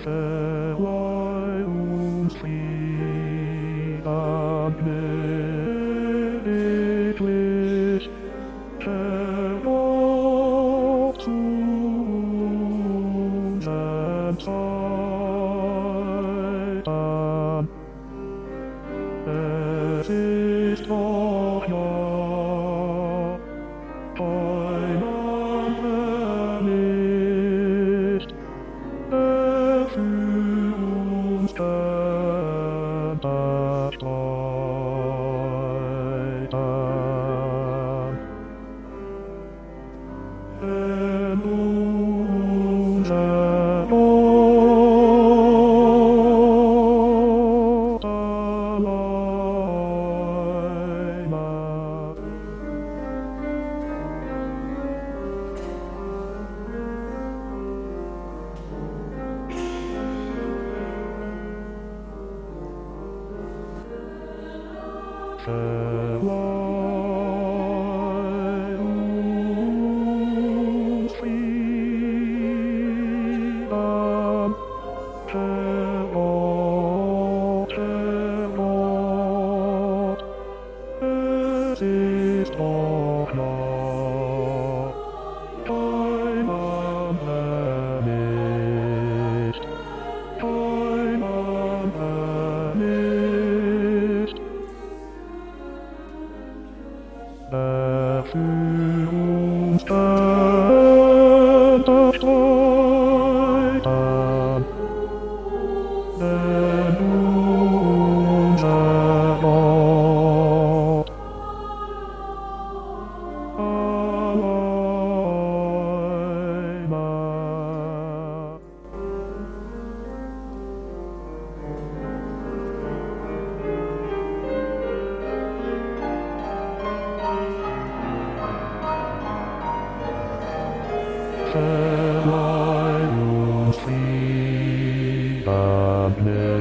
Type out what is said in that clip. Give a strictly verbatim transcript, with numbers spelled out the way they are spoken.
Verleih uns Frieden gnädiglich, verlobt zu unseren Zeiten. Es ist doch ja kein anderer nicht, der für uns könnte streiten. Denn unser Gott alleine verleih uns Frieden, verlobt, verlobt, es ist doch ja kein anderer nicht, kein anderer nicht, der für uns könnte streiten. Denn unser Gott alleine verleih uns Frieden.